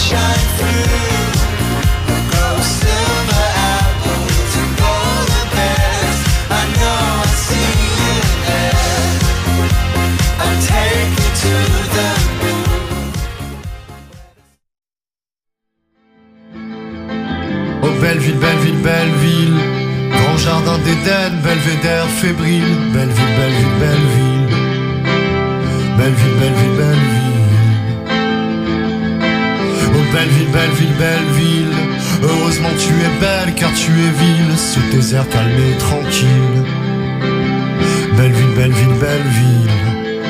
Belleville, Belleville, Belleville, grand jardin d'Éden, belvédère fébrile. Belleville, Belleville, Belleville, Belleville, Belleville, Belleville. Oh Belleville, Belleville, Belleville, heureusement tu es belle car tu es ville, sous tes airs calmes et tranquilles. Belleville, Belleville, Belleville.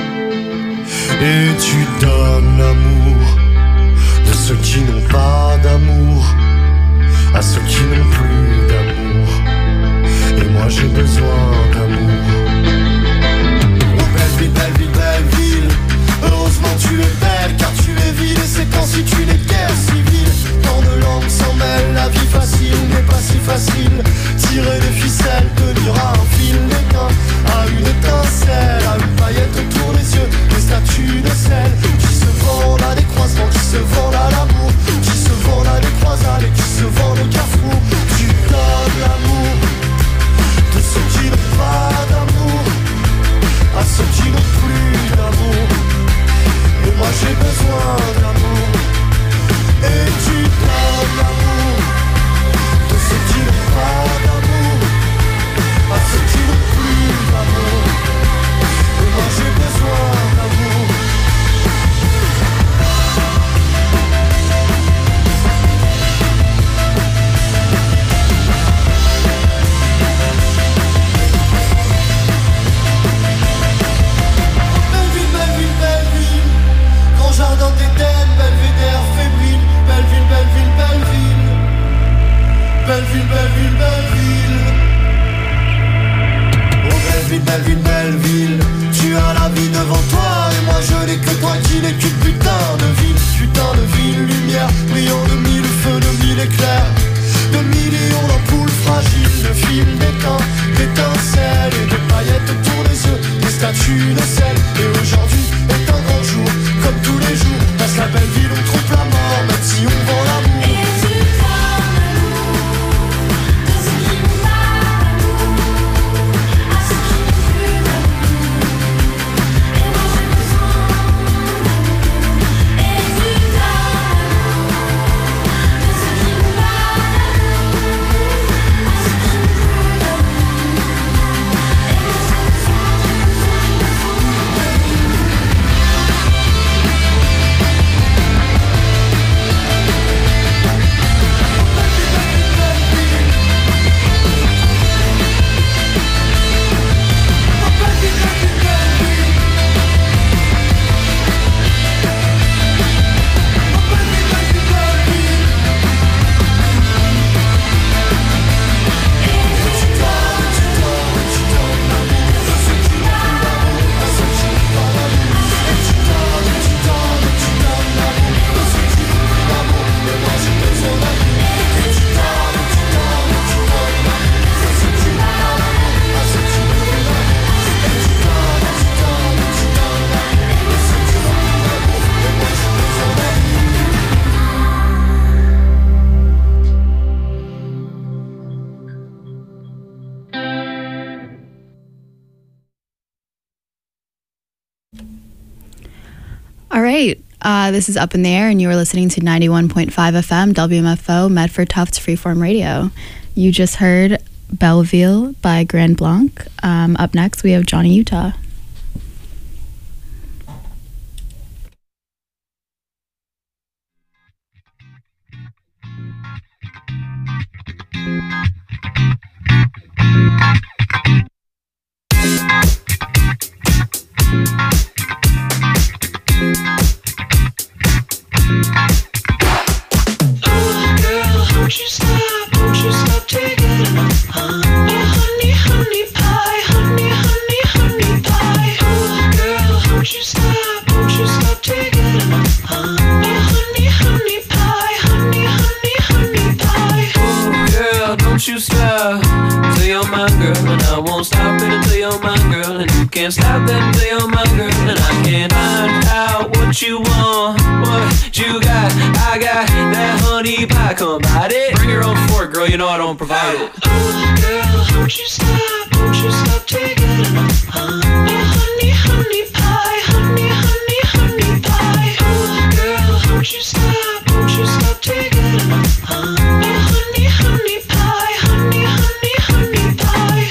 Et tu donnes l'amour de ceux qui n'ont pas d'amour à ceux qui n'ont plus d'amour. Et moi j'ai besoin d'amour. Oh Belleville, Belleville, Belleville, heureusement tu es belle car tu es ville. Et c'est constitué des guerres civiles. Tant de langues s'en mêlent, la vie facile n'est pas si facile. Tirer des ficelles, tenir à un fil d'étain, à une étincelle, à une paillette autour des yeux, des statues de sel qui se vendent à des croisements, qui se vendent à l'amour, qui se vendent à des croisades et qui se vendent au carrefour. Tu donnes l'amour de ceux qui n'ont pas d'amour à ceux qui n'ont plus d'amour. Et moi j'ai besoin d'amour. Et tu donnes l'amour de ceux qui n'ont pas d'amour à ceux qui n'ont plus d'amour. Et moi j'ai besoin d'amour. Belleville, Belleville, Belleville, grand jardin d'Éden, belvédère fébrile. Belleville, Belleville, Belleville, Belleville, Belleville, Belleville. Oh Belleville, Belleville, Belleville, tu as la vie devant toi et moi je n'ai que toi qui n'es qu'une putain de ville, lumière brillant de mille feux, de mille éclairs, de millions d'ampoules fragiles, de fils d'étain, d'étincelles et de paillettes autour des yeux, des statues de sel. Et aujourd'hui est un grand jour, comme tous les jours, parce qu'à Belleville on trompe la mort, même si on vend l'amour. All right, this is Up in the Air, and you are listening to 91.5 FM, WMFO, Medford Tufts Freeform Radio. You just heard Belleville by Grand Blanc. Up next, we have Johnny Utah. Won't you stop taking enough, huh? Oh, honey, honey pie, honey, honey, honey pie. Oh, girl, won't you stop taking enough, huh? Oh, honey, honey pie, honey, honey, honey pie. Oh, girl, don't you stop till you're my girl, and I won't stop it until you're my girl, and you can't stop it until you're my girl, and I can't find out what you want, what you got. I I got that honey pie, come bite it. Bring your own fork, girl, you know I don't provide it. Girl, won't you stop taking it? Honey, honey pie, honey, honey, honey pie. Girl, won't you stop taking it? Honey, honey pie, honey, honey, honey pie.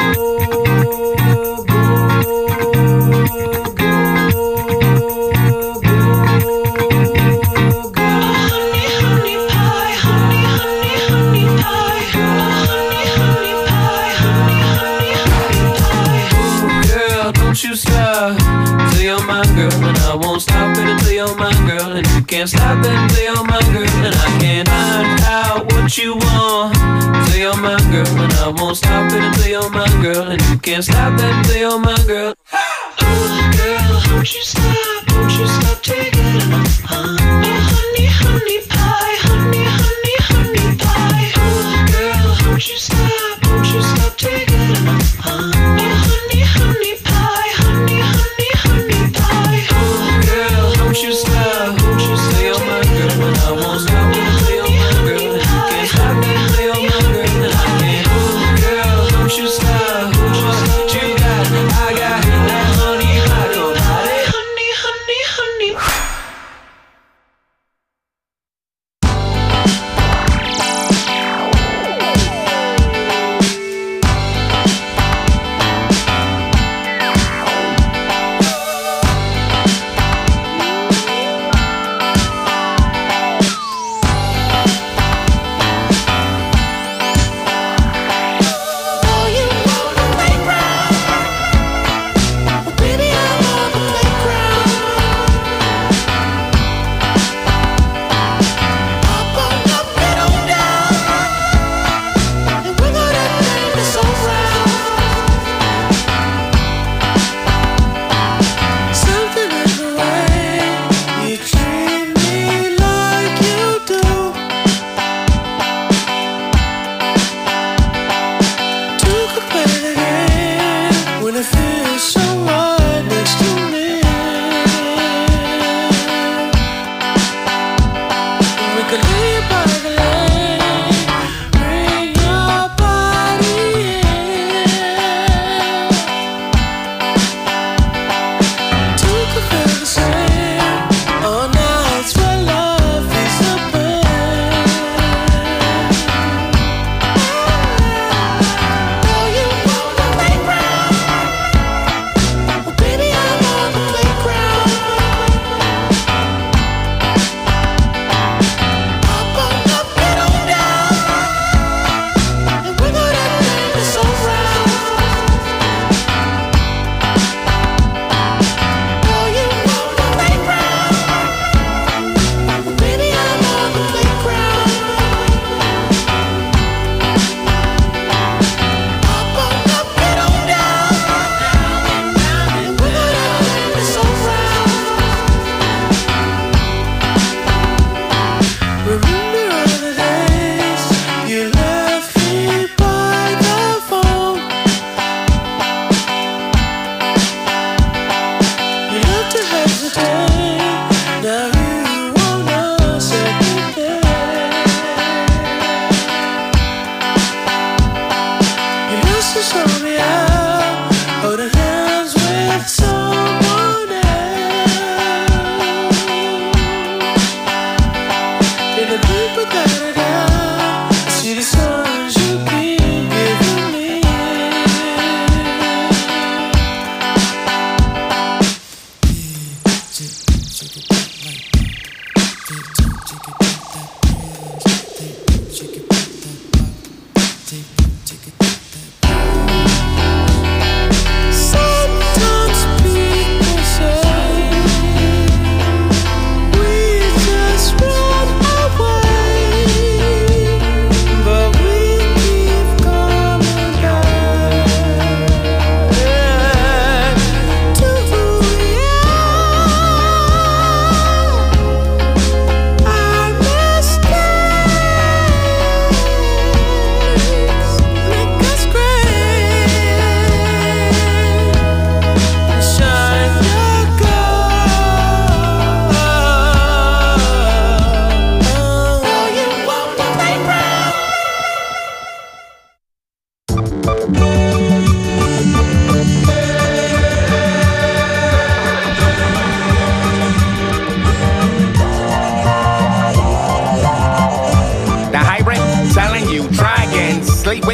You stop till you're my girl, and I won't stop it until you're my girl, and you can't stop it until you're my girl, and I can't find out what you want till you're my girl, and I won't stop it until you're my girl, and you can't stop that until you're my girl. Girl, won't you stop taking it? Honey, honey pie, honey, honey, honey pie. Girl, won't you stop taking it? Honey, honey pie, honey, honey, honey pie. Girl, don't you stop till you're my girl, and I won't stop it until you're my girl, and you can't stop it until you're my girl, and I can't. Girl, don't you stop what you got, I got that honey pie, go bite it. Honey, honey, honey.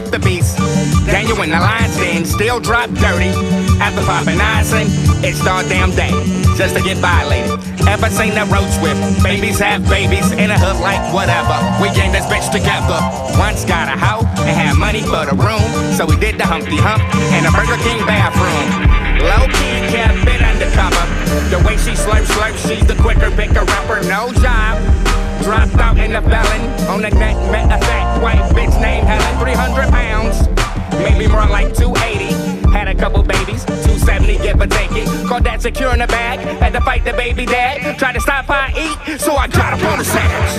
the beast. Daniel in the lion's den, still drop dirty. After popping icing, it's all damn day just to get violated. Ever seen a road trip? Babies have babies in a hood like whatever. We gang this bitch together. Once got a hoe and had money for the room, so we did the Humpty Hump in a Burger King bathroom. Low key kept it undercover. The way she slurps, she's the quicker picker upper. No job. Dropped out in the felon. On the net, met a fat white bitch named Helen. 300 pounds. Maybe more like 280. Had a couple babies. 270, give or take it. Called that secure in the bag. Had to fight the baby dad. Tried to stop how I eat, so I got up on the sandwich.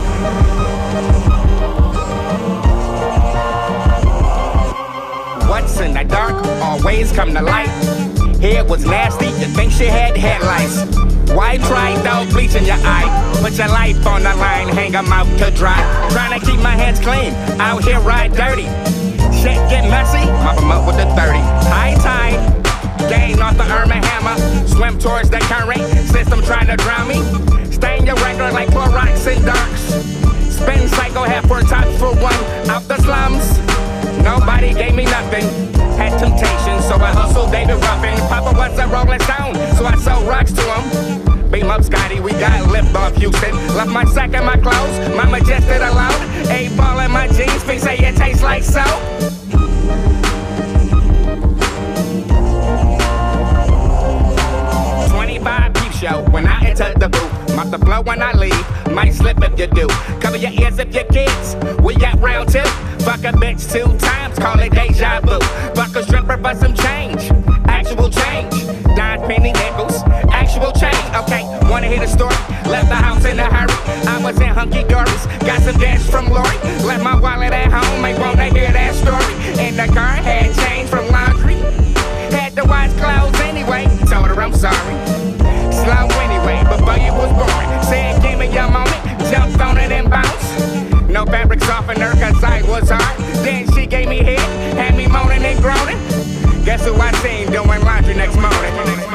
What's in the dark always come to light. Hair was nasty, you think she had headlights. Why try though, bleach in your eye? Put your life on the line, hang 'em out to dry. Trying to keep my hands clean, out here ride dirty. Shit get messy, mop 'em up with the 30. High tide, gain off the Irma hammer. Swim towards the current, system trying to drown me. Stain your record like Clorox and Darks. Spin cycle, half for top for one, out the slums. Nobody gave me nothing. Had temptation, so I hustled David Ruffin. Papa was a Rolling Stone, so I sold rocks to him. Beam up Scotty, we got lift off Houston. Left my sack and my clothes, mama just did alone. 8 ball in my jeans, they say it tastes like soap. Show when I enter the booth, mop the flow when I leave. Might slip if you do. Cover your ears if your kids. We got round 2. Fuck a bitch 2 times, call it deja vu. Fuck a stripper for some change. Actual change. 9 penny nickels. Actual change. Okay, wanna hear the story? Left the house in a hurry. I was in hunky dories. Got some dash from Lori. Left my wallet at home. Ain't wanna hear that story. In the car, had change from laundry. Had to wash clothes anyway. Told her I'm sorry. Slow anyway, before you was born. Said give me your moment, jumped on it and bounced. No fabric softener cause I was hard. Then she gave me head, had me moaning and groaning. Guess who I seen doing laundry next morning?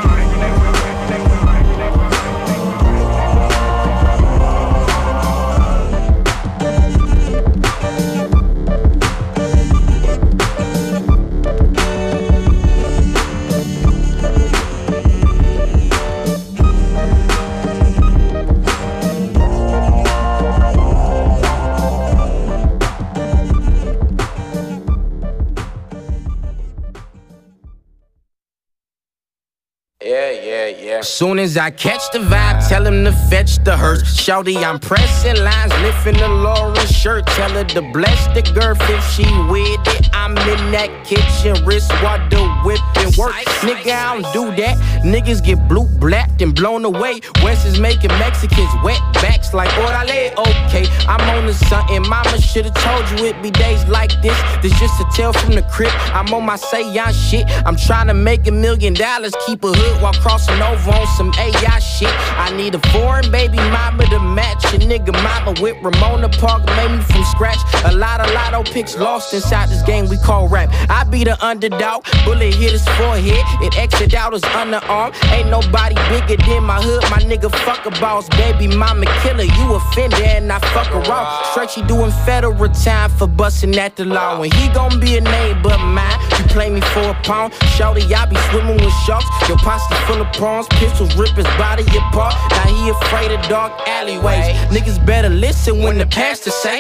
Soon as I catch the vibe, tell him to fetch the hearse. Shawty, I'm pressing lines, lifting the Laura shirt. Tell her to bless the girl if she with it. I'm in that kitchen, wrist water whipping work. Nigga, I don't do that. Niggas get blue, blacked, and blown away. West is making Mexicans wet backs like orale. Okay, I'm on to something. Mama should've told you it'd be days like this. This just a tale from the crib. I'm on my say-on shit. I'm trying to make $1 million. Keep a hood while crossing over on some AI shit. I need a foreign baby mama to match a nigga mama with Ramona Park, made me from scratch. A lot of lotto picks lost inside this game we call rap. I be the underdog, bullet hit his forehead, it exit out his underarm. Ain't nobody bigger than my hood, my nigga fuck a boss. Baby mama killer, you offender and I fuck her off. Straight she doing federal time for busting at the law. When he gon' be a name but mine, you play me for a pound. Shawty, I be swimming with sharks, your posse full of prawns. Pistols rip his body apart. Now he afraid of dark alleyways. Niggas better listen when the pastor say.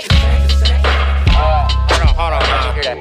Hold on, I hear that.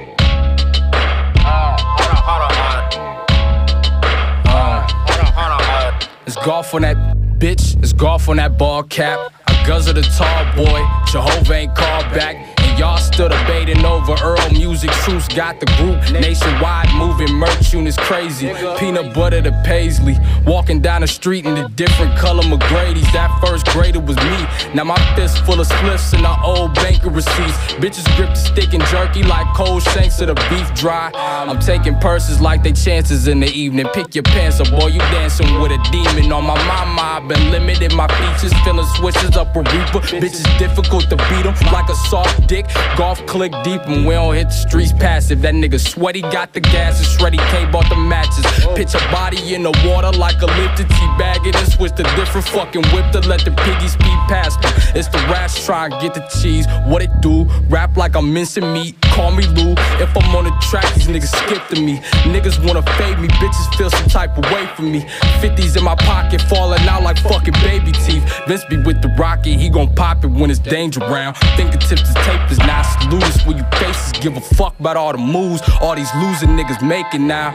Hold on. It's golf on that bitch. It's golf on that ball cap. I guzzle the tall boy. Jehovah ain't called back. Y'all still debating over Earl music. Truce got the group nationwide moving merch units crazy. Peanut butter to paisley. Walking down the street in the different color McGrady's. That first grader was me. Now my fist full of spliffs and the old banker receipts. Bitches grip the stick and jerky like cold shanks to the beef dry. I'm taking purses like they chances in the evening. Pick your pants up, boy, you dancing with a demon. On my mama, I've been limited my features. Feeling switches up a reaper. Bitches difficult to beat them like a soft dick. Golf click deep and we don't hit the streets passive. That nigga sweaty got the gas and Shreddy K bought the matches. Pitch a body in the water like a lifted teabag it and switch to different fucking whip to let the piggies be past me. It's the rats trying to get the cheese. What it do? Rap like I'm mincing meat. Call me Lou. If I'm on the track, these niggas skip to me. Niggas wanna fade me, bitches feel some type of way from me. 50s in my pocket, falling out like fucking baby teeth. Vince be with the rocket, he gon' pop it when it's danger round. Fingertips is tape is not salutes. When you faces give a fuck about all the moves all these losing niggas making now.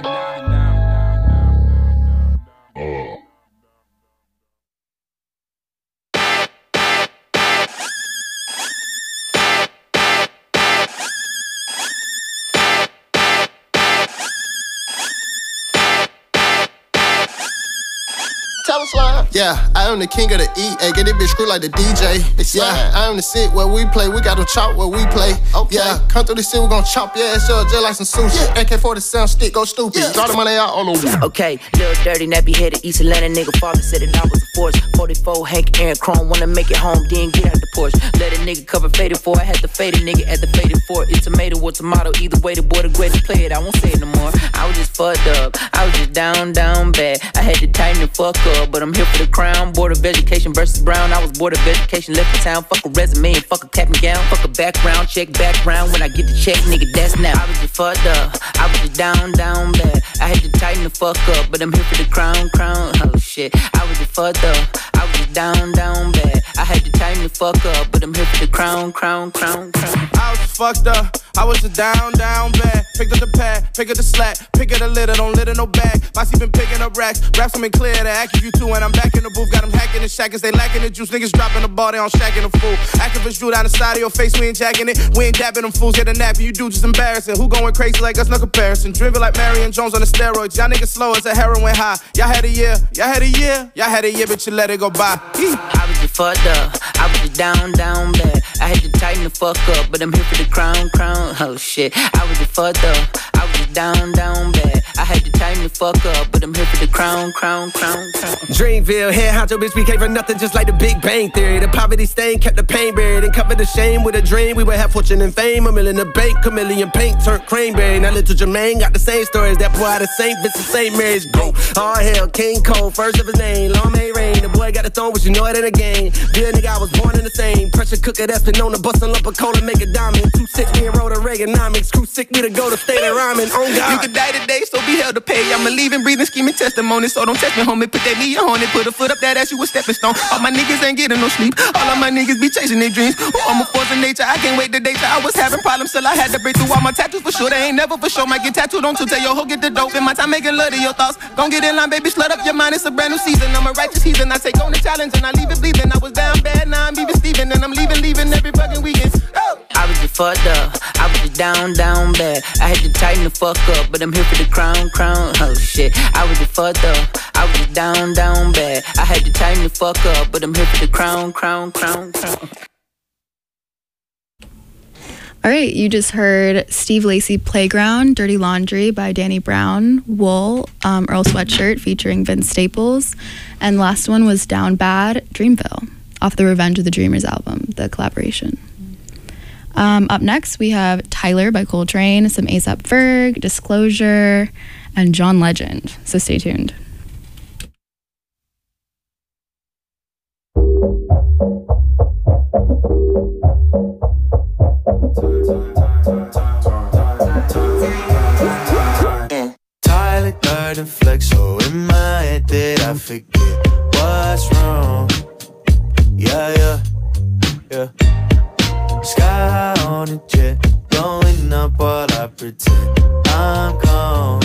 Yeah, I am the king of the E. Hey, get it bitch screwed like the DJ. Yeah, I am the sit where we play. We got to chop where we play. Okay. Yeah, come through the city, we gon' chop your ass up just like some sushi. Yeah. AK-47 stick, go stupid. Yeah. Draw the money out on the wall. Okay, little dirty, nappy headed East Atlanta nigga. Father said it, I was a force. 44, Hank, Aaron Chrome, wanna make it home, then get out the porch. Let a nigga cover faded for. I had to fade a nigga at the faded for. It's tomato or tomato, either way, the boy the greatest play it. I won't say it no more. I was just fucked up. I was just down bad. I had to tighten the fuck up, but I'm here for the crown. Board of Education versus Brown. I was Board of Education, left the town. Fuck a resume and fuck a cap and gown. Fuck a background, check background. When I get the check, nigga, that's now. I was just fucked up. I was just down bad. I had to tighten the fuck up, but I'm here for the crown. Oh shit. I was just fucked up. I was just down bad. I had to tighten the fuck up, but I'm here for the crown. I was just fucked up. I was just down bad. Picked up the pad, pick up the slack, pick up the litter, don't litter no bag. Bossy been picking up racks, raps them in clear to act you too. And I'm back in the booth, got them hacking the shackers, they lacking the juice. Niggas dropping the ball, they on shacking the fool. Activists drew down the side of your face, we ain't jacking it. We ain't dabbing them fools, get a nappy, you do just embarrassing. Who going crazy like us, no comparison. Driven like Marion Jones on the steroids, y'all niggas slow as a heroin high. Y'all had a year, but you let it go by. I was just fucked up, I was just down bad. I had to tighten the fuck up, but I'm here for the crown. Oh shit, I was just fucked up, I was just down bad. I had to tighten the fuck up, but I'm here for the crown. Dreamville, head honcho, bitch, we came for nothing just like the Big Bang Theory. The poverty stain kept the pain buried and covered the shame with a dream. We would have fortune and fame, a million in the bank, chameleon paint turned cranberry. Now little Jermaine got the same story as that boy out of St. Vincent, St. Mary's. Go, all hell, King Cole, first of his name, long may rain. The boy got the throne, but you know it ain't a game. Real nigga, I was born in the same. Pressure cooker that's been known to bust a lump of coal and make a diamond. Too sick, me and wrote a Reaganomics. Crew sick, me to go to state of rhyming. On God. You could die today, so be held to pay. I'm a living, breathing, scheming testimony. So don't test me, homie. Put that knee on it, put a foot up that ass, you a stepping stone. All my niggas ain't getting no sleep. All of my niggas be chasing their dreams. Ooh, I'm a force of nature, I can't wait the day till I was having problems till I had to break through all my tattoos for sure. They ain't never for sure. Might get tattooed on to tell your hoe get the dope. In my time making love to your thoughts. Gon' get in line, baby, slut up your mind. It's a brand new season. I'm a righteous heathen. I take on the challenge and I leave it bleeding. I was down bad, now I'm even Steven. And I'm leaving every fucking weekend. Oh. I was just fucked up, I was just down bad. I had to tighten the fuck up, but I'm here for the crown. Oh shit, I was just fucked up, I was just down bad. I had to tighten the fuck up, but I'm here for the crown. All right, you just heard Steve Lacy Playground, Dirty Laundry by Danny Brown, Wool, Earl Sweatshirt featuring Vince Staples, and last one was Down Bad, Dreamville, off the Revenge of the Dreamers album, the collaboration. Up next, we have Tyler by Coltrane, some A$AP Ferg, Disclosure, and John Legend. So stay tuned. Tyler, third and flex, so in my head did I forget what's wrong? Yeah. Sky on a jet, blowing up while I pretend I'm gone.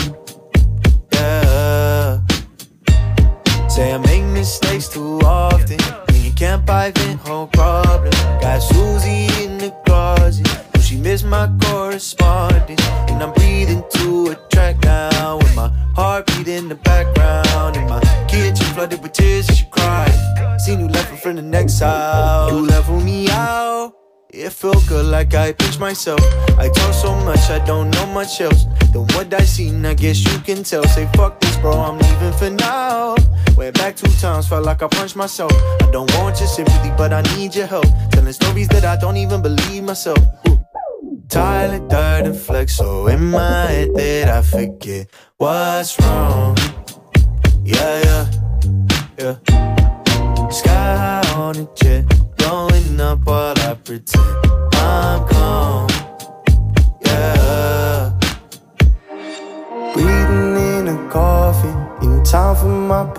Yeah. Say I make mistakes too often. When you can't buy vent, whole problem. Got Susie in the closet. Know she missed my correspondence. And I'm breathing to a track now. With my heartbeat in the background. And my kitchen flooded with tears as she cried. Seen you left in front of the next house. You level me out. It felt good like I pinched myself. I talk so much, I don't know much else than what I seen, I guess you can tell. Say fuck this bro, I'm leaving for now. Went back 2 times, felt like I punched myself. I don't want your sympathy, but I need your help. Telling stories that I don't even believe myself. Ooh. Tyler, dirt and flex, so in my head that I forget what's wrong. Yeah. Sky on a jet,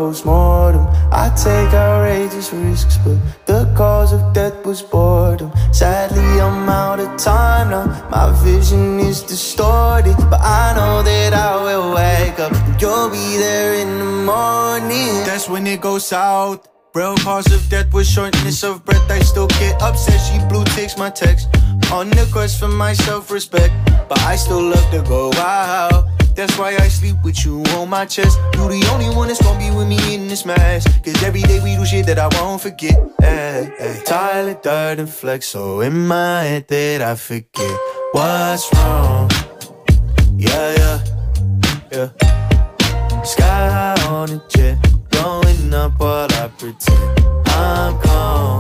post-mortem. I take outrageous risks, but the cause of death was boredom. Sadly, I'm out of time now. My vision is distorted, but I know that I will wake up and you'll be there in the morning. That's when it goes south. Real cause of death was shortness of breath. I still get upset, she blue ticks my text. On the quest for my self-respect, but I still love to go out. That's why I sleep with you on my chest. You the only one that's gonna be with me in this mess. Cause every day we do shit that I won't forget. Ay, ay. Tyler, dirt, and flex. So in my head that I forget what's wrong. Yeah, yeah, yeah. Sky high on a jet, blowing up while I pretend I'm calm.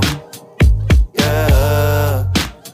Yeah.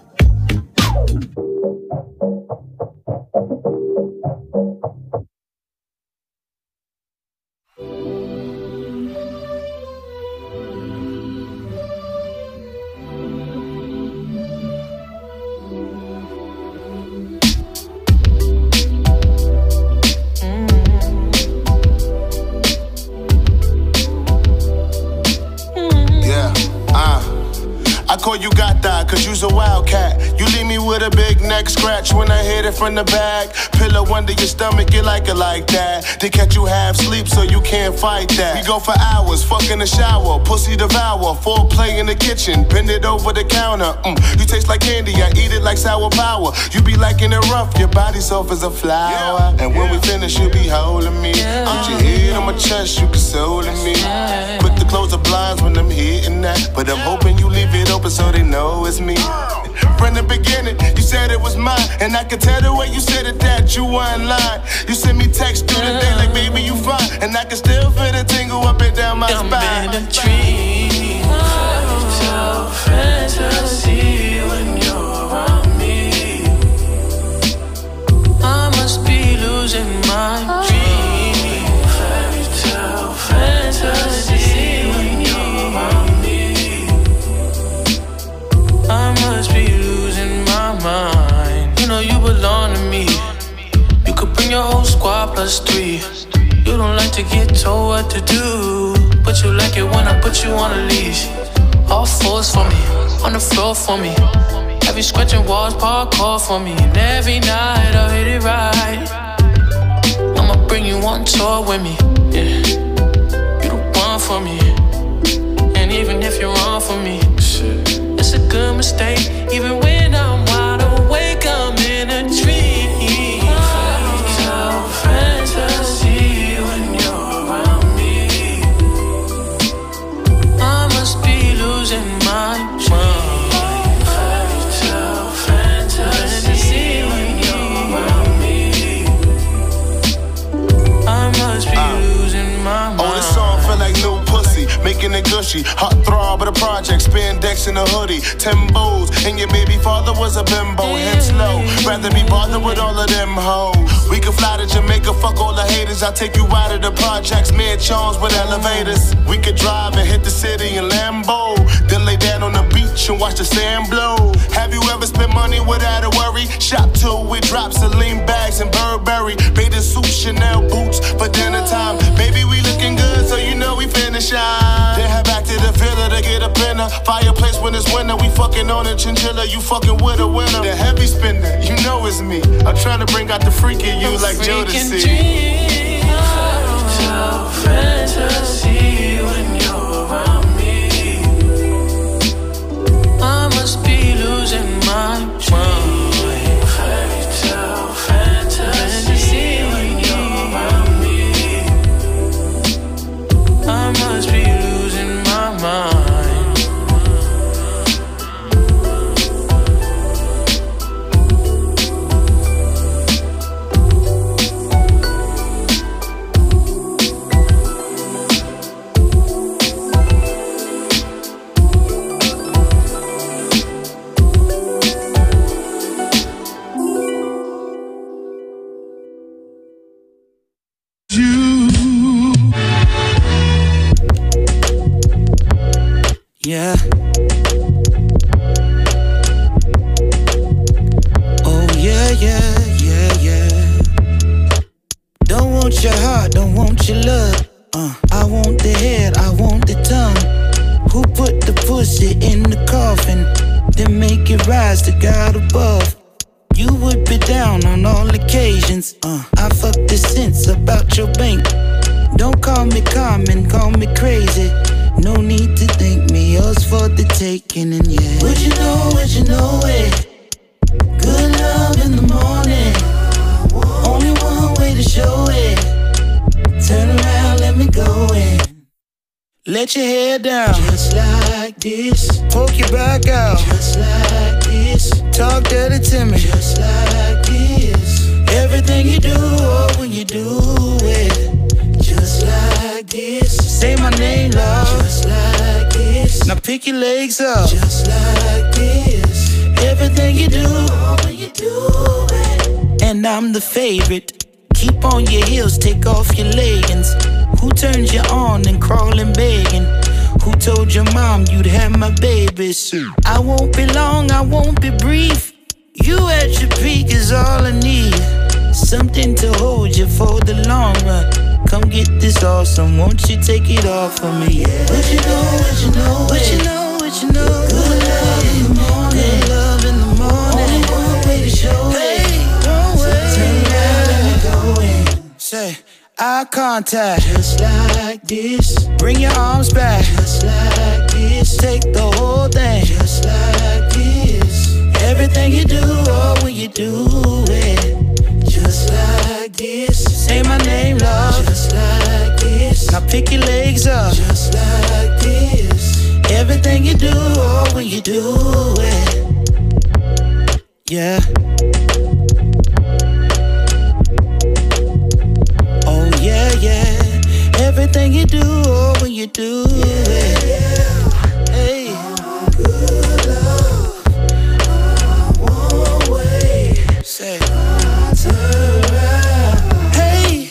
I call you Gata, cause you's a wildcat. You leave me with a big neck scratch when I hit it from the back. Pillow under your stomach, you like it like that. They catch you half sleep so you can't fight that. We go for hours, fuck in the shower, pussy devour. Foreplay in the kitchen, bend it over the counter. You taste like candy, I eat it like sour power. You be liking it rough, your body soft as a flower. And when we finish, you be holding me. Put your head on my chest, you consoling me. Quick to close the blinds when I'm hitting that, but I'm hoping you leave it open so they know it's me. From the beginning, you said it was mine, and I could tell the way you said it that you weren't lying. You sent me text through the day like, baby, you fine, and I can still feel the tingle up and down my spine. I'm in a dream, fairytale fantasy when you're around me. I must be losing my dream, fairytale fantasy when you're around me. I must be losing my mind. You know you belong to me. You could bring your whole squad plus 3. You don't like to get told what to do, but you like it when I put you on a leash. All fours for me, on the floor for me. Have you scratching walls, parkour for me. And every night I'll hit it right. I'ma bring you on tour with me, yeah. You the one for me. And even if you're wrong for me, shit, it's a good mistake. Even when I'm wide awake, I'm in a dream. Fairytale fantasy when you're around me. I must be losing my mind. Fairytale fantasy when you're around me. I must be losing my mind. Oh, this song feel like new pussy, making it gushy. Hot throb of the project, spandex in a hoodie. Timbos, and your baby father was a bimbo. Hence low, rather be bothered with all of them hoes. We can fly to Jamaica, fuck all the haters. I'll take you out of the projects, mid charms with elevators. We could drive and hit the city in Lambo, then lay down on the beach and watch the sand blow. Have you ever spent money without a worry? Shop till we drop Celine bags and Burberry. Bathing suit, Chanel boots for dinner time. Baby, we looking good, so you know we finna shine. Then head back to the villa to get a dinner. Fireplace when it's winter, we fucking on a chinchilla. You fucking with a winner. The heavy spender, you know it's me. I'm trying to bring out the freak in you like Jodeci. Fairytale fantasy when you're around me. I must be losing my mind. Fairytale fantasy when you're around me. I must be losing my mind. Yeah. Oh yeah, yeah, yeah, yeah. Don't want your heart, don't want your love. I want head, I want the tongue. Who put the pussy in the coffin? Then make it rise to God above. You would be down on all occasions. I fuck the sense about your bank. Don't call me common, call me crazy. No need to thank me, yours for the taking. And yeah, would you know it? Good love in the morning. Only one way to show it. Turn around, let me go in. Let your hair down, just like this. Poke your back out, just like this. Talk dirty to me, just like this. Everything you do, oh, when you do it, just like this. Say my name, love, just like this. Now pick your legs up, just like this. Everything you do, oh, when you do it. And I'm the favorite. Keep on your heels, take off your leggings. Who turns you on and crawling begging? Who told your mom you'd have my babies? I won't be long, I won't be brief. You at your peak is all I need. Something to hold you for the long run. Come get this awesome, won't you take it off for me? Yeah. What you know, what you know. Good love in the morning, good love in the morning. Only one way to show it. Don't wait. Turn around, let me go in. Say, eye contact, just like this. Bring your arms back, just like this. Take the whole thing, just like this. Everything you do, oh, when you do it, just like this. Say my name, love, just like this. Now pick your legs up, just like this. Everything you do, oh, when you do it, yeah. Oh yeah, yeah. Everything you do, oh, when you do it, hey. Good love, one way. Say, turn around, hey.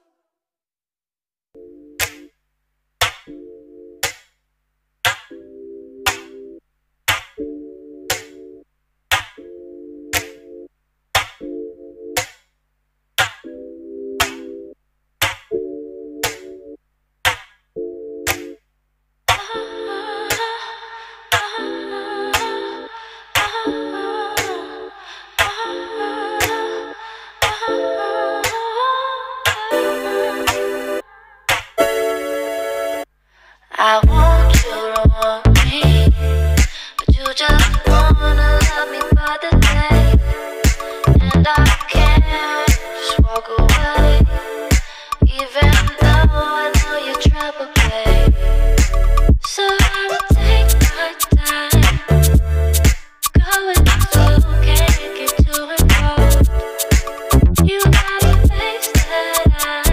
I want you to want me, but you just wanna love me for the day, and I can't just walk away, even though I know you're trouble, babe. So I will take my time, going slow, can't get too involved. You got a face that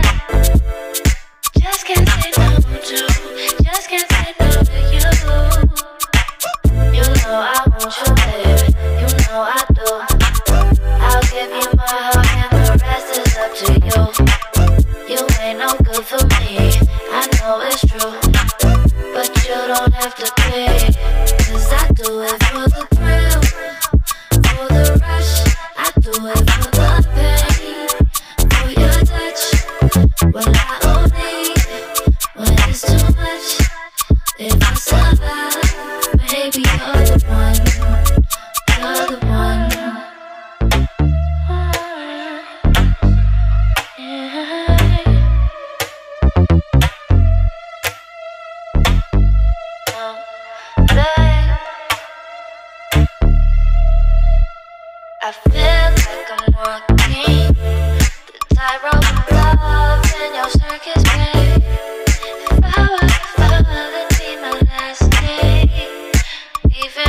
I just can't say no to. Just can't say no to you. You know I want you, baby. You know I do. I'll give you my heart and the rest is up to you. You ain't no good for me, I know it's true, but you don't have to pay, 'cause I do it for the thrill, for the rush. I do it for the pain, for your touch. Well, I only when it's too much. If I survive, maybe you're the one, you're the one. Babe, I feel like I'm walking the tightrope of love in your circus, babe. If I were to fall, it'd be my last day. Even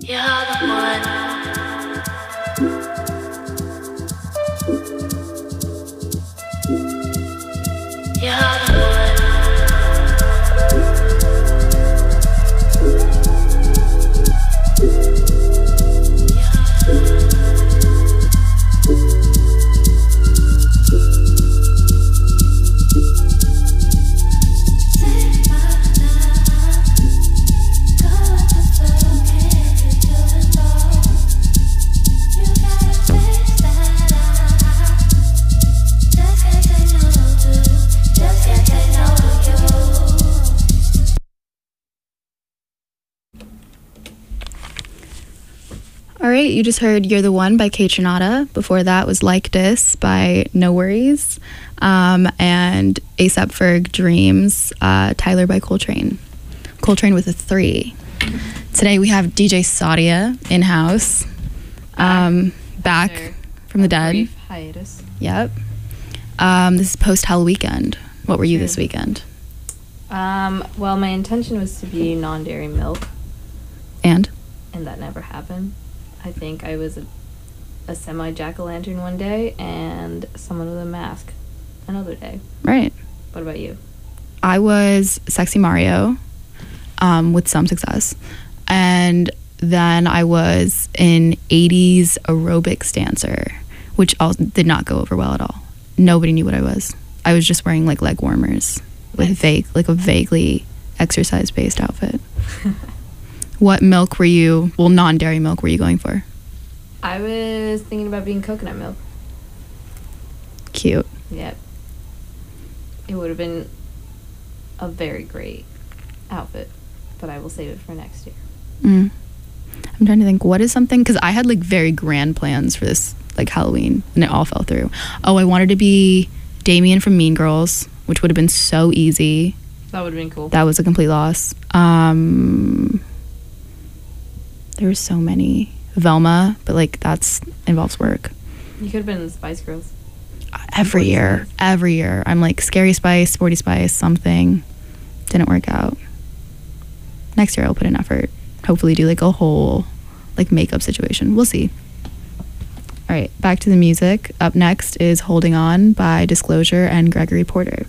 You're the one. You're the one. All right, you just heard You're the One by Kate Trinata. Before that was Like This by No Worries. And A$AP Ferg Dreams, Tyler by Coltrane. Coltrane with a 3. Today we have DJ Sadia in-house. Back from the dead. Brief hiatus. Yep. This is post-Hell weekend. What were you this weekend? Well, my intention was to be non-dairy milk. And that never happened. I think I was a semi-jack-o'-lantern one day and someone with a mask another day. Right. What about you? I was Sexy Mario, with some success. And then I was an 80s aerobics dancer, which also did not go over well at all. Nobody knew what I was. I was just wearing like leg warmers with a vaguely exercise-based outfit. What milk were you, well, non-dairy milk were you going for? I was thinking about being coconut milk. Cute. Yep. It would have been a very great outfit, but I will save it for next year. I'm trying to think, what is something, because I had like very grand plans for this like Halloween and it all fell through. Oh, I wanted to be Damien from Mean Girls, which would have been so easy. That would have been cool. That was a complete loss. There were so many. Velma, but like that's involves work. You could have been the Spice Girls. Every year. I'm like Scary Spice, Sporty Spice, something. Didn't work out. Next year I'll put in effort. Hopefully do like a whole like makeup situation. We'll see. All right, back to the music. Up next is Holding On by Disclosure and Gregory Porter.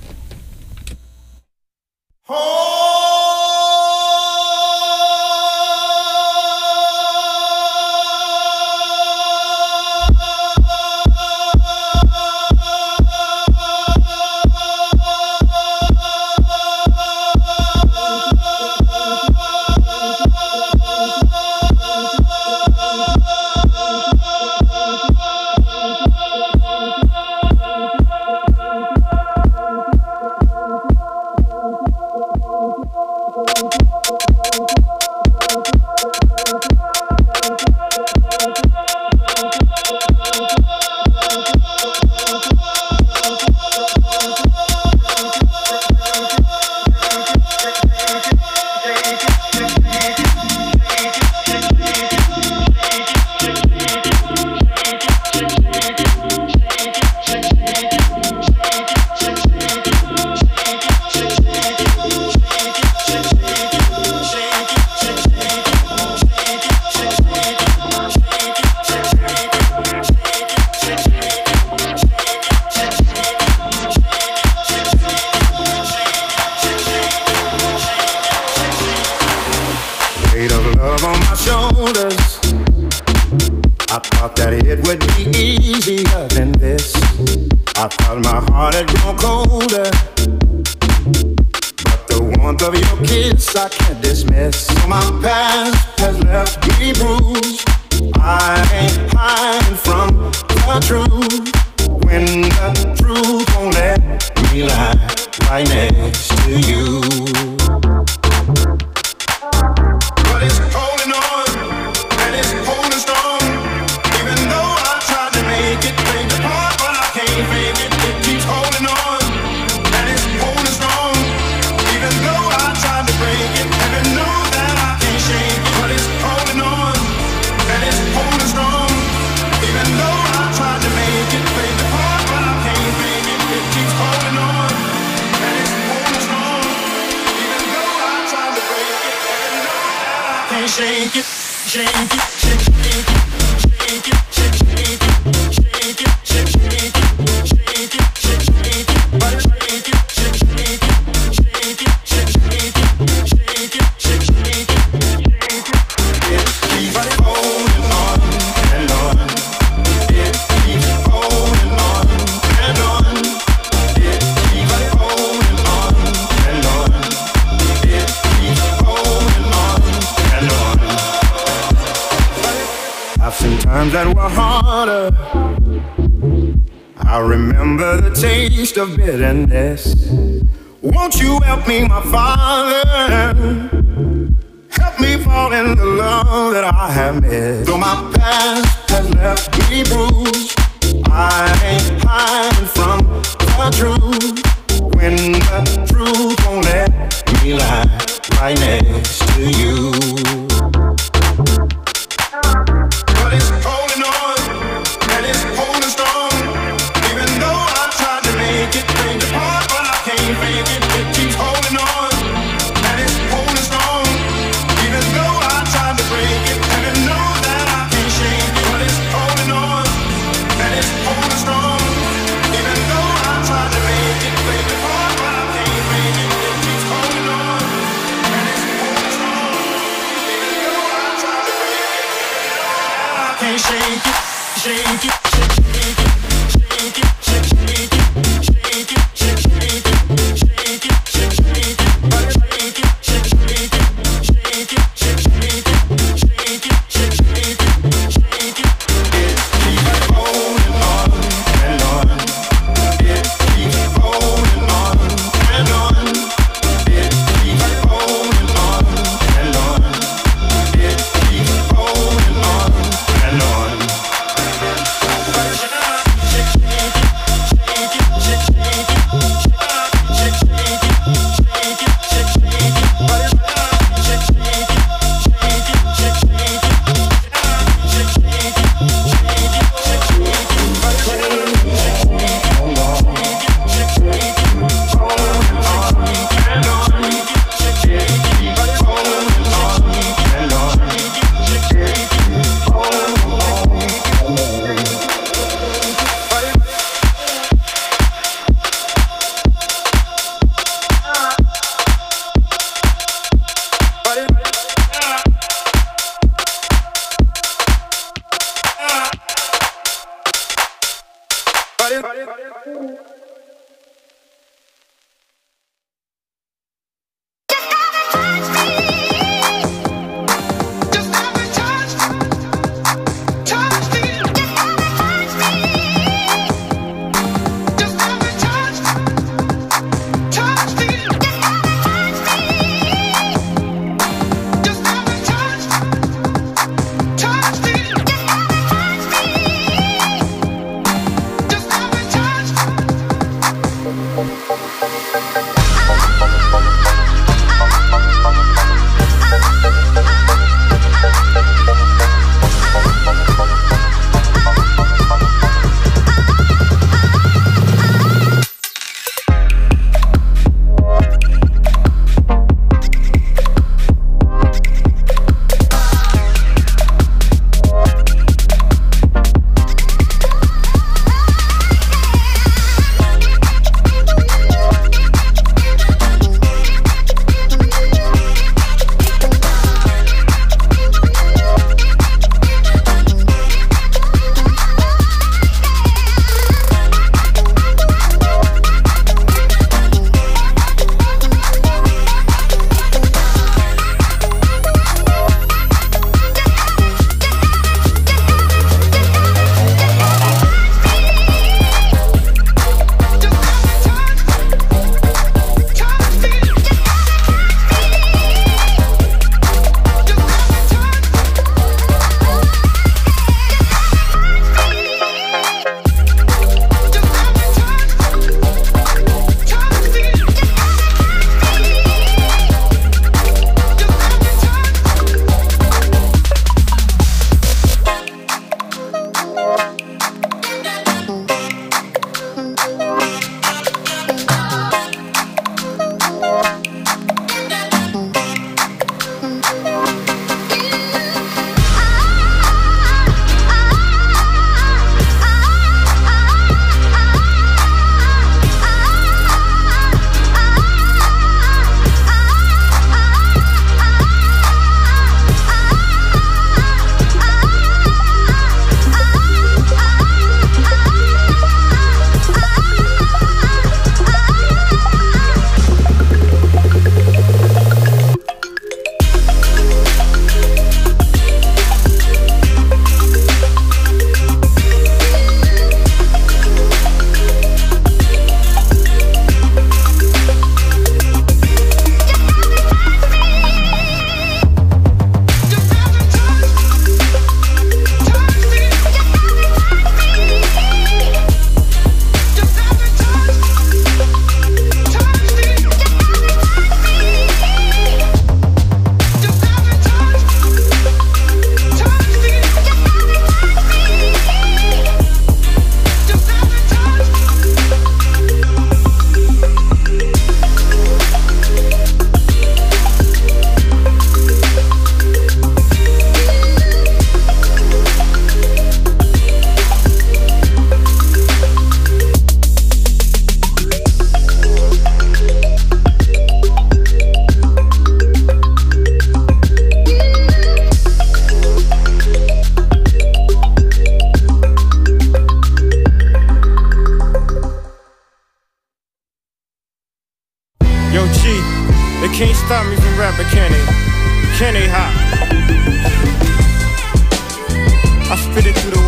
Shake it. Times that were harder. I remember the taste of bitterness. Won't you help me, my Father? Help me fall in the love that I have missed. Though my past has left me bruised, I ain't hiding from the truth. When the truth won't let me lie right next to you.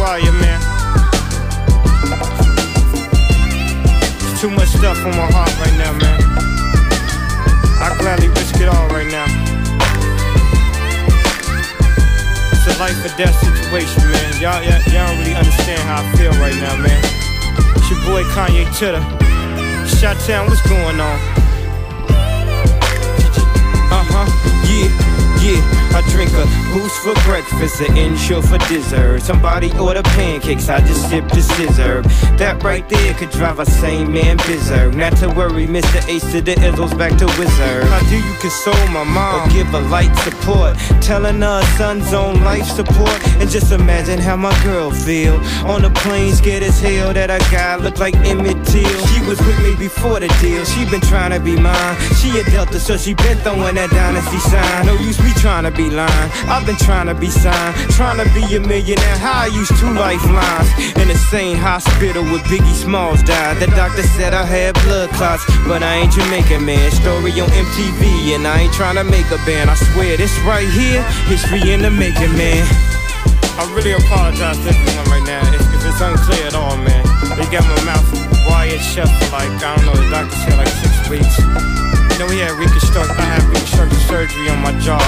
wire, man. There's too much stuff on my heart right now, man. I'd gladly risk it all right now. It's a life or death situation, man. Y'all don't really understand how I feel right now, man. It's your boy Kanye Titter. Shot-Town, what's going on? Yeah, I drink a boost for breakfast, an insure for dessert. Somebody order pancakes, I just sip the scissor. That right there could drive a sane man berserk. Not to worry, Mr. Ace to the Izzles, back to Wizard. How do you console my mom or give her light support? Telling her son's on life support. And just imagine how my girl feel on the plane, scared as hell that a guy looked like Emmett Till. She was with me before the deal, she been trying to be mine. She a Delta, so she been throwing that dynasty sign. No use me trying to be lying, I've been trying to be signed. Trying to be a millionaire, how I used 2 lifelines. In the same hospital where Biggie Smalls died. The doctor said I had blood clots, but I ain't Jamaican, man. Story on MTV, and I ain't trying to make a band. I swear this right here, history in the making, man. I really apologize to everyone right now if it's unclear at all, man. They got my mouth wired shut for like, I don't know, the doctor said like 6 weeks. You know, I had reconstructive surgery on my jaw.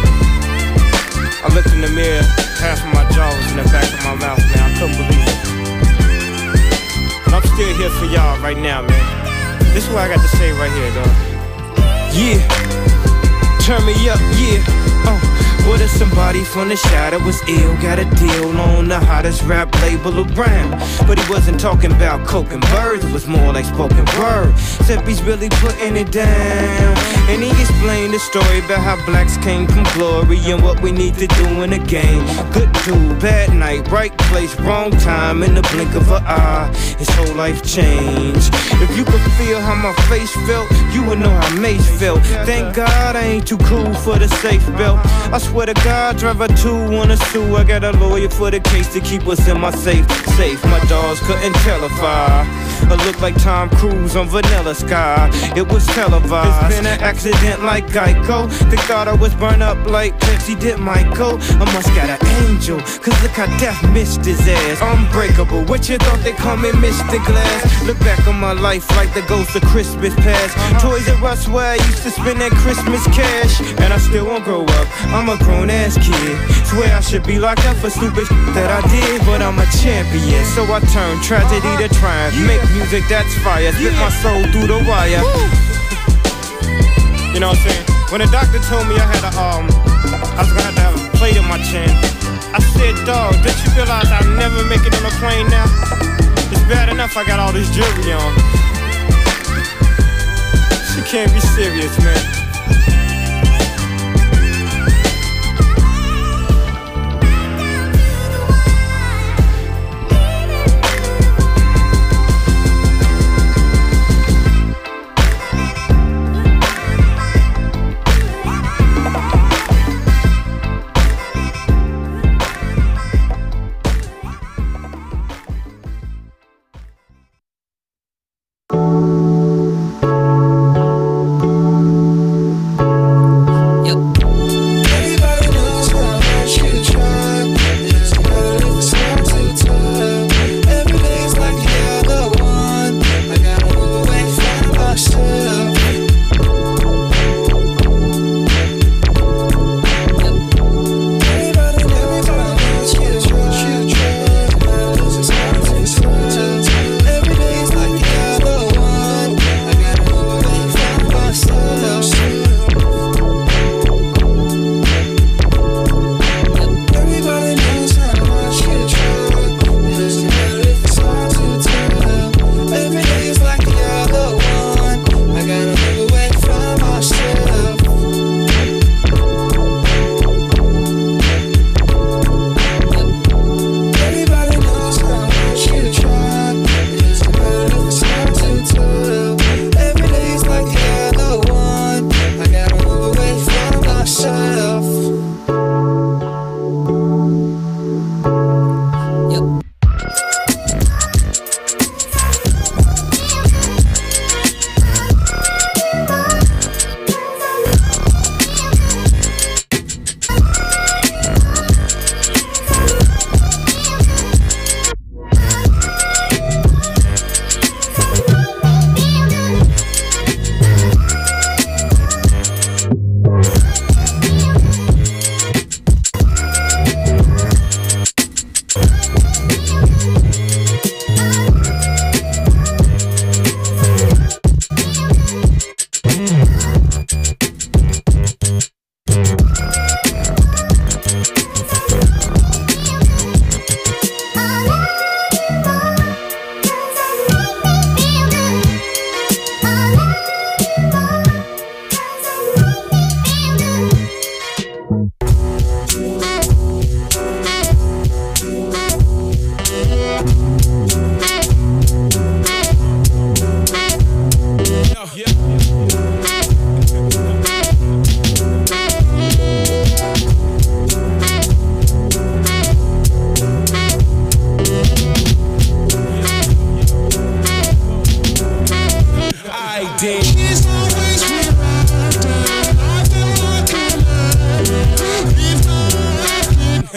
I looked in the mirror, half of my jaw was in the back of my mouth, man. I couldn't believe it. But I'm still here for y'all right now, man. This is what I got to say right here, dog. Yeah, turn me up, yeah. What if somebody from the shadow was ill? Got a deal on the hottest rap label around. But he wasn't talking about coke and birds, it was more like spoken word. Except he's really putting it down. And he explained the story about how blacks came from glory and what we need to do in the game. Good dude, bad night, right place, wrong time. In the blink of an eye, his whole life changed. If you could feel how my face felt, you would know how Mace felt. Thank God I ain't too cool for the safe belt. I swear to God, driver 2 wanna sue. I got a lawyer for the case to keep us in my safe. My dogs couldn't tell if I looked like Tom Cruise on Vanilla Sky. It was televised. It's been an accident like Geico. They thought I was burned up like Pepsi did Michael. I must got an angel, cause look how death missed his ass. Unbreakable, what you thought they call me Mr. Glass? Look back on my life like the ghost of Christmas past. Toys R Us where I used to spend that Christmas cash. And I still won't grow up, I'm a grown ass kid. Swear I should be locked up for stupid that I did, but I'm a champion, so I turn tragedy to triumph. Make music that's fire, spit my soul through the wire. You know what I'm saying? When the doctor told me I had I was gonna have a plate in my chin, I said, dog, did you realize I'll never make it on a plane now? It's bad enough I got all this jewelry on. She can't be serious, man.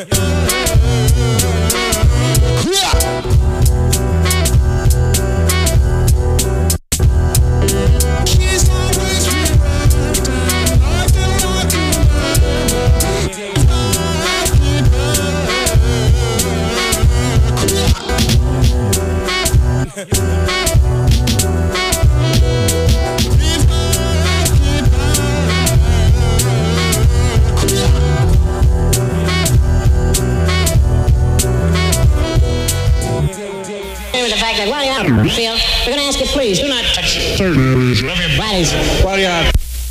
Phil, we're going to ask you, please, do not touch your bodies while you're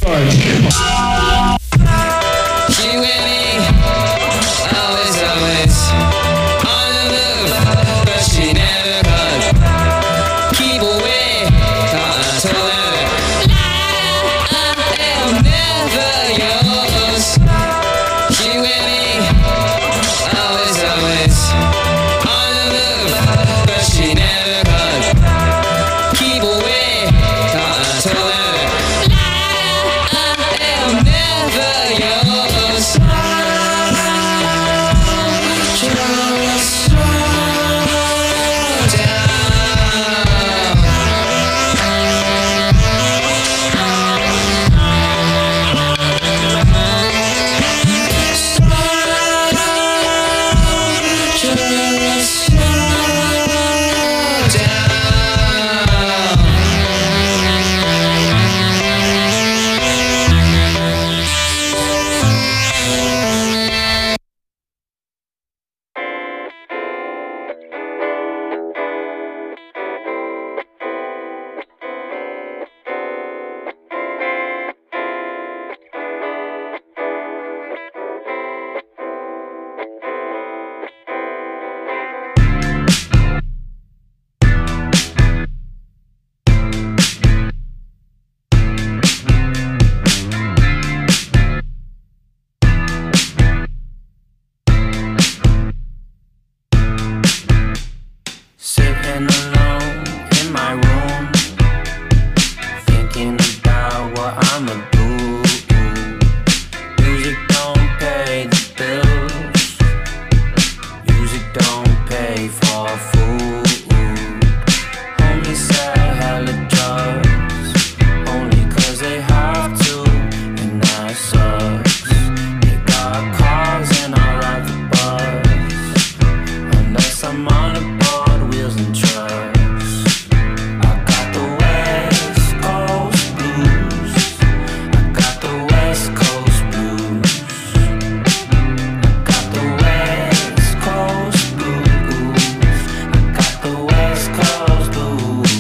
She with me, always, always on the move, but she never could keep away. I told her I am never yours. She with me, always, always on the move, but she never could keep away. I told her I am never yours. She won't slow Sitting alone in my room, thinking about what I'ma do. Music don't pay the bills, music don't pay for food. Homies sell hella drugs, only cause they have to, and that sucks. They got cars and I ride the bus, unless I'm on a wheels and trucks. I got the West Coast blues. I got the West Coast blues. I got the West Coast blues. I got the West Coast blues.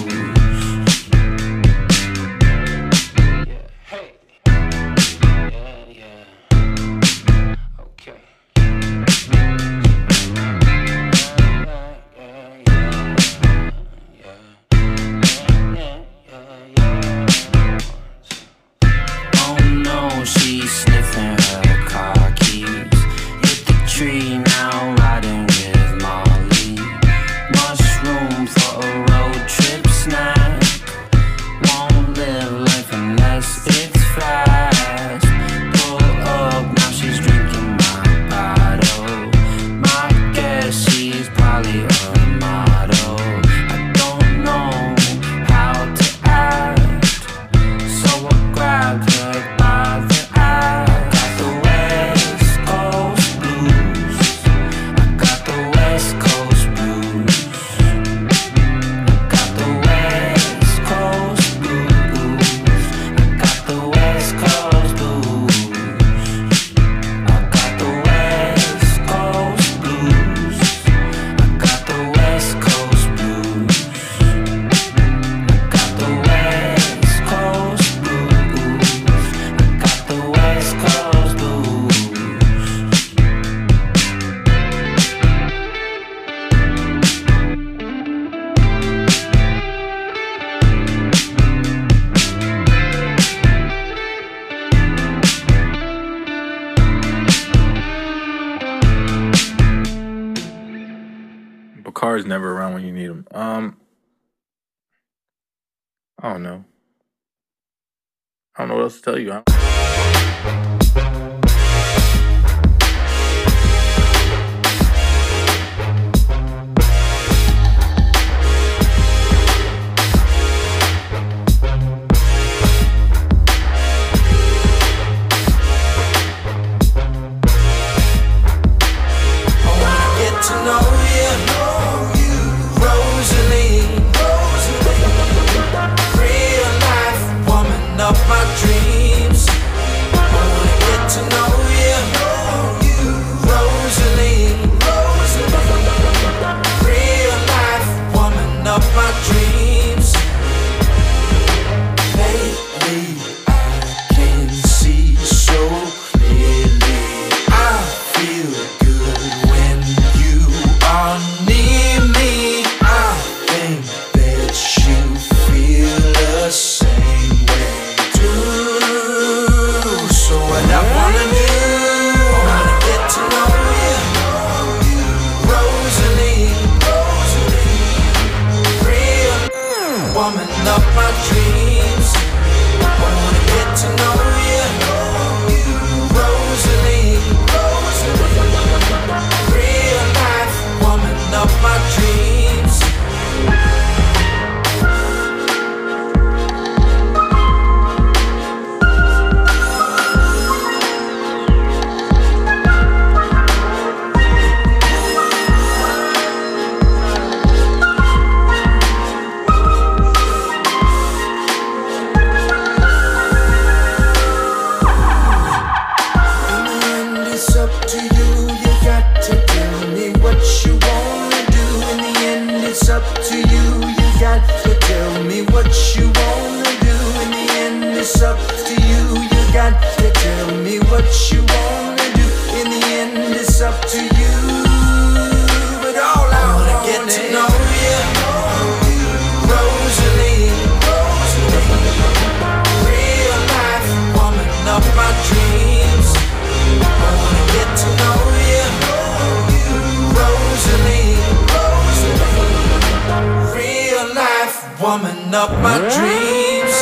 Yeah, hey. Yeah, yeah. Okay. She's sniffing her car keys. Hit the tree now, riding with Molly. Mushroom for a road trip snack. Won't live life unless it's fast. Pull up, now she's drinking my bottle. My guess she's probably a model. I don't know how to act, so I grabbed her by the Bacar's never around when you need him. I don't know. I don't know what else to tell you. lighting up my dreams.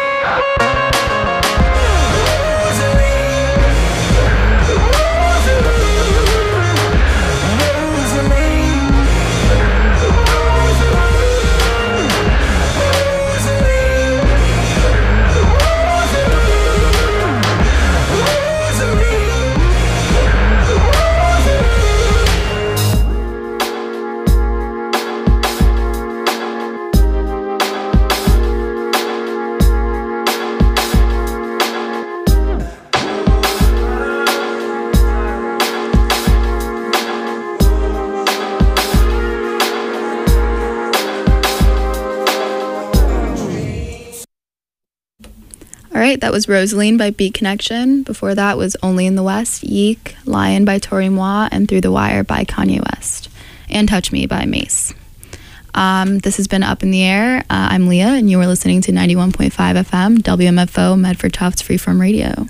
All right, that was Rosaline by Beat Connection. Before that was Only in the West, Yeek, Lion by Tori Moi, and Through the Wire by Kanye West, and Touch Me by Mace. This has been Up in the Air. I'm Leah, and you are listening to 91.5 FM, WMFO, Medford Tufts Freeform Radio.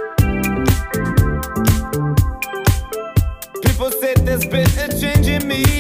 People said there's been a change in me.